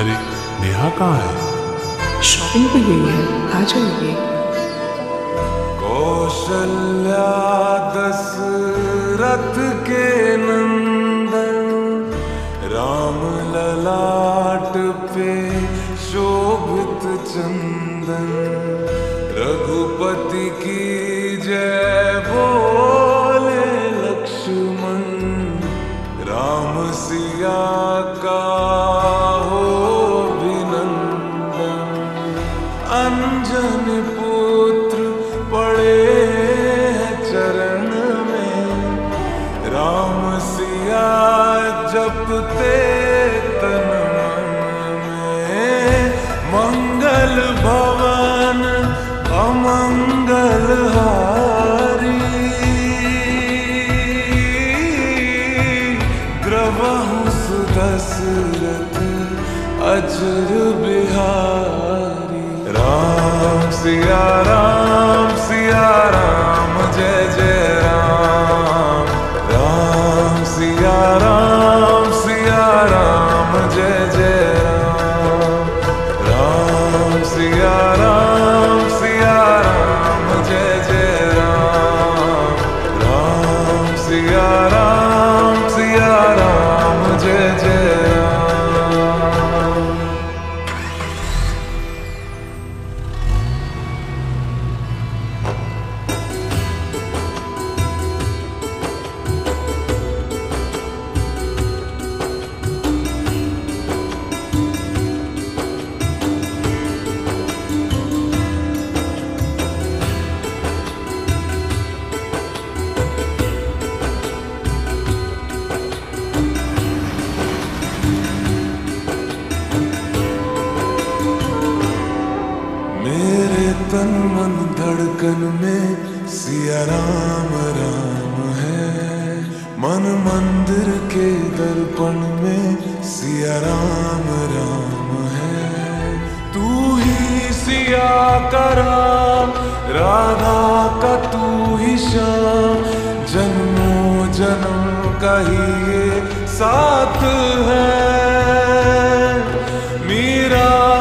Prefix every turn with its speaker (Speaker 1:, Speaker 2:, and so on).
Speaker 1: अरे नेहा कहाँ है?
Speaker 2: शॉपिंग पे गई है, आ जाएगी।
Speaker 3: कौशल्या दशरथ के नंदन, राम ललाट पे शोभित चंदन, रघुपति की जय बोले लक्ष्मण, राम सिया का हो अभिनंदन। अंजन पुत्र पड़े हैं चरण में, राम सिया जपते तन मन में। मंगल भवन अमंगल हारी, द्रवहु सुदशरथ अजर बिहारी। राम सिया राम जय जय राम। राम सिया राम जय जय राम। राम सिया राम जय जय राम। राम सिया राम जय जय राम। मेरे तन मन धड़कन में सिया राम राम है। मन मंदिर के दर्पण में सिया राम राम है। तू ही सिया का राम, राधा का तू ही श्याम, जन्मों जन्म का ही ये सा